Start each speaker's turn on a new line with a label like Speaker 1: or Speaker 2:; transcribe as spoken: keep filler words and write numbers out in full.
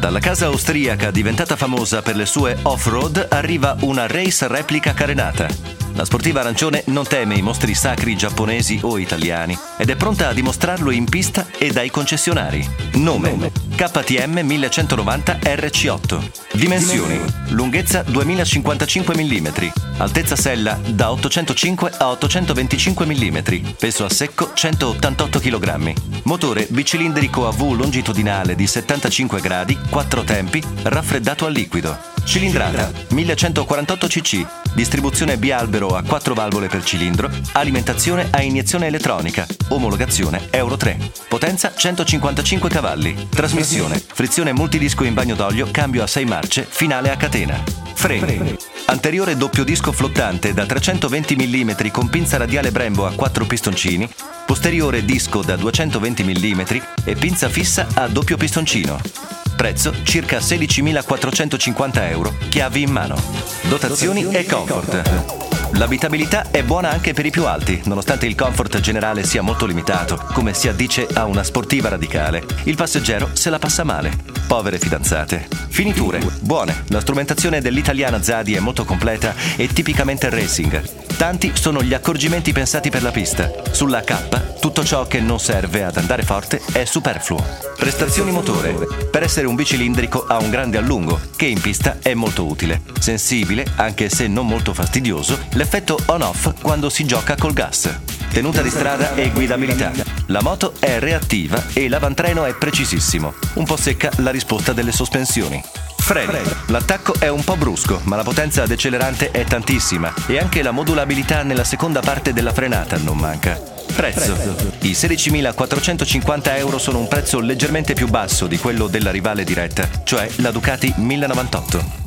Speaker 1: Dalla casa austriaca diventata famosa per le sue off-road arriva una race replica carenata. La sportiva arancione non teme i mostri sacri giapponesi o italiani ed è pronta a dimostrarlo in pista e dai concessionari. Nome: K T M millecentonovanta R C otto. Dimensioni: lunghezza duemilacinquantacinque millimetri, altezza sella da ottocentocinque a ottocentoventicinque millimetri, peso a secco centottantotto chilogrammi. Motore bicilindrico a V longitudinale di settantacinque gradi, quattro tempi, raffreddato a liquido. Cilindrata millecentoquarantotto cc, distribuzione bialbero a quattro valvole per cilindro, alimentazione a iniezione elettronica, omologazione Euro tre. Potenza centocinquantacinque cavalli. Trasmissione frizione multidisco in bagno d'olio, cambio a sei marce, finale a catena. Freni: anteriore doppio disco flottante da trecentoventi millimetri con pinza radiale Brembo a quattro pistoncini, posteriore disco da duecentoventi millimetri e pinza fissa a doppio pistoncino. Prezzo circa sedicimilaquattrocentocinquanta euro, chiavi in mano. Dotazioni e comfort. L'abitabilità è buona anche per i più alti, nonostante il comfort generale sia molto limitato, come si addice a una sportiva radicale. Il passeggero se la passa male. Povere fidanzate. Finiture: buone. La strumentazione dell'italiana Zadi è molto completa e tipicamente racing. Tanti sono gli accorgimenti pensati per la pista. Sulla K, tutto ciò che non serve ad andare forte è superfluo. Prestazioni motore: per essere un bicilindrico ha un grande allungo, che in pista è molto utile. Sensibile, anche se non molto fastidioso, l'effetto on-off quando si gioca col gas. Tenuta di strada e guidabilità: la moto è reattiva e l'avantreno è precisissimo. Un po' secca la risposta delle sospensioni. Freni: l'attacco è un po' brusco, ma la potenza decelerante è tantissima e anche la modulabilità nella seconda parte della frenata non manca. Prezzo: i sedicimilaquattrocentocinquanta euro sono un prezzo leggermente più basso di quello della rivale diretta, cioè la Ducati mille novantotto.